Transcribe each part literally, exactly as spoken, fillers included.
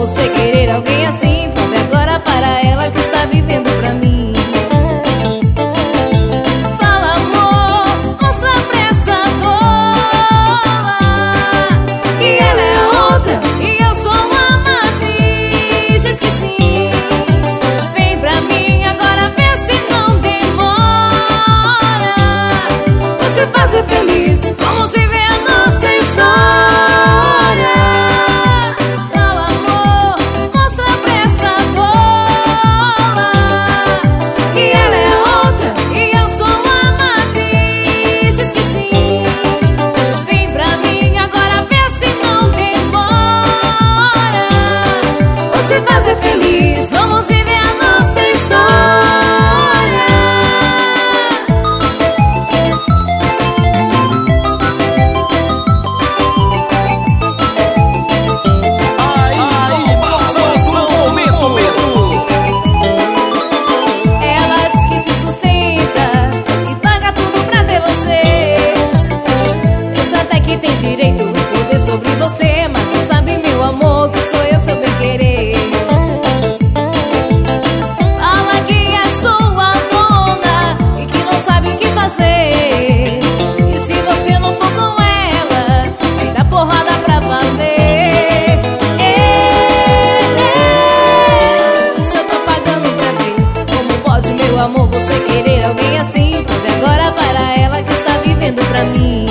você querer alguém assim. Prove agora para ela que está vivendo pra mim. Fala, amor, mostra pra essa tola que ela é outra e eu sou uma matriz. Diz que sim, vem pra mim agora, vê se não demora. Vou te fazer feliz, vamos viver a nossa história. Fala, amor, mostra pra essa tola que ela é outra e eu sou uma matriz. Diz que sim, vem pra mim agora, vê se não demora. Vou te fazer feliz, vamos viver a nossa história. Ela diz que te sustenta e paga tudo pra ter você. Pensa até que tem direito e poder sobre você, mas não sabe, meu amor, que sou eu seu bem-querer. Fala que é sua dona e que não sabe o que fazer. E se você não for com ela, vai dar porrada pra valer. É, é. Isso eu tô pagando pra ver. Como pode, meu amor, você querer alguém assim? Prove agora para ela que está vivendo pra mim.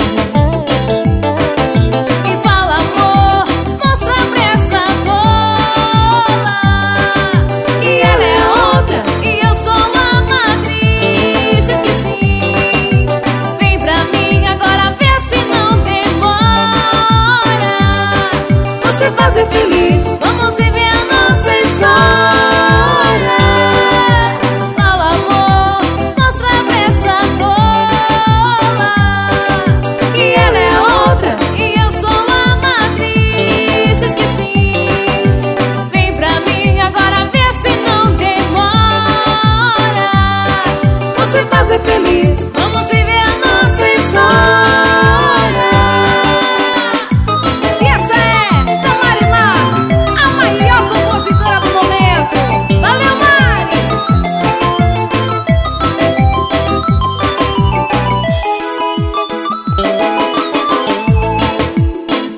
E fala, amor, mostra pra essa tola que ela é outra e eu sou uma matriz. Diz que sim, vem pra mim agora, vê se não demora. Vou te fazer feliz, vamos viver a nossa história. Fala, amor, mostra pra essa tola que ela é outra e eu sou uma matriz. Diz que sim, vem pra mim agora, vê se não demora. Vou te fazer feliz, vamos viver a nossa história.